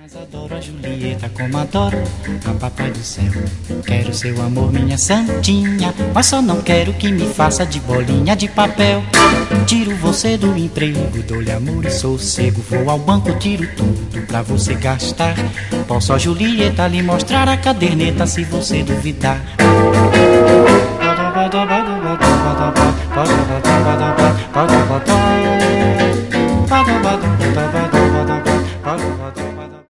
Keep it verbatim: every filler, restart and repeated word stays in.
Mas adoro a Julieta como adoro a papai do céu. Quero seu amor, minha santinha, mas só não quero que me faça de bolinha de papel. Tiro você do emprego, dou-lhe amor e sossego. Vou ao banco, tiro tudo pra você gastar. Posso a Julieta lhe mostrar a caderneta se você duvidar. Bada